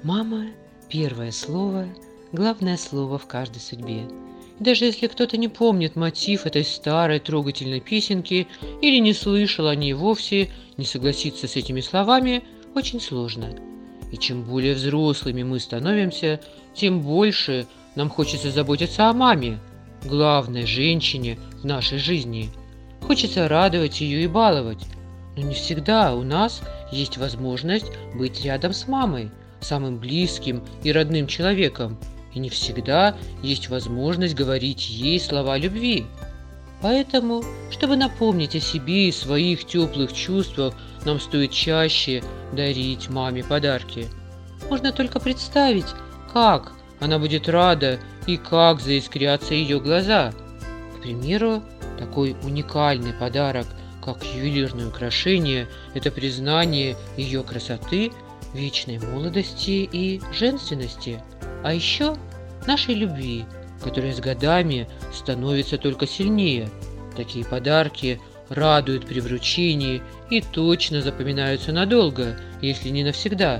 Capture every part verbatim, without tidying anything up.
Мама– первое слово, главное слово в каждой судьбе. И даже если кто-то не помнит мотив этой старой трогательной песенки или не слышал о ней вовсе, не согласиться с этими словами очень сложно. И чем более взрослыми мы становимся, тем больше нам хочется заботиться о маме, главной женщине в нашей жизни. Хочется радовать ее и баловать. Но не всегда у нас есть возможность быть рядом с мамой, самым близким и родным человеком, и не всегда есть возможность говорить ей слова любви. Поэтому, чтобы напомнить о себе и своих теплых чувствах, нам стоит чаще дарить маме подарки. Можно только представить, как она будет рада и как заискрятся ее глаза. К примеру, такой уникальный подарок, как ювелирное украшение, это признание ее красоты, вечной молодости и женственности, а еще нашей любви, которая с годами становится только сильнее. Такие подарки радуют при вручении и точно запоминаются надолго, если не навсегда.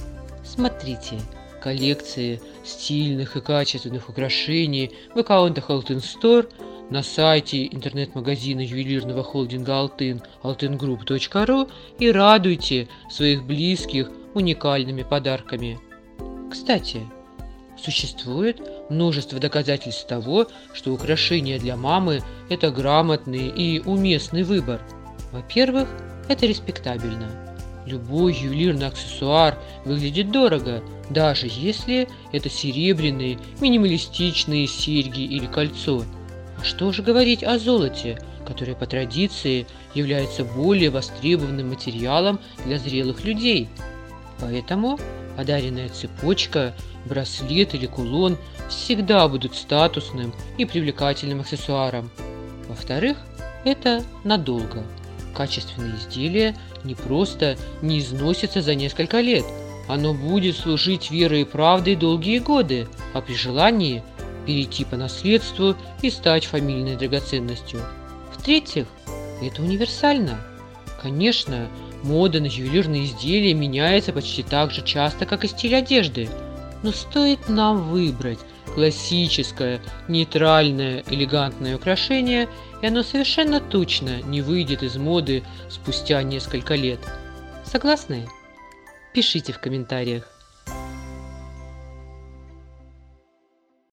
Смотрите коллекции стильных и качественных украшений в аккаунтах Алтын Store, на сайте интернет-магазина ювелирного холдинга Алтын алтынгрупп точка ру и радуйте своих близких уникальными подарками. Кстати, существует множество доказательств того, что украшения для мамы – это грамотный и уместный выбор. Во-первых, это респектабельно. Любой ювелирный аксессуар выглядит дорого, даже если это серебряные минималистичные серьги или кольцо. А что же говорить о золоте, которое по традиции является более востребованным материалом для зрелых людей? Поэтому подаренная цепочка, браслет или кулон всегда будут статусным и привлекательным аксессуаром. Во-вторых, это надолго. Качественное изделие не просто не износится за несколько лет, оно будет служить верой и правдой долгие годы, а при желании перейти по наследству и стать фамильной драгоценностью. В-третьих, это универсально. Конечно, мода на ювелирные изделия меняется почти так же часто, как и стиль одежды, но стоит нам выбрать классическое, нейтральное, элегантное украшение, и оно совершенно точно не выйдет из моды спустя несколько лет. Согласны? Пишите в комментариях.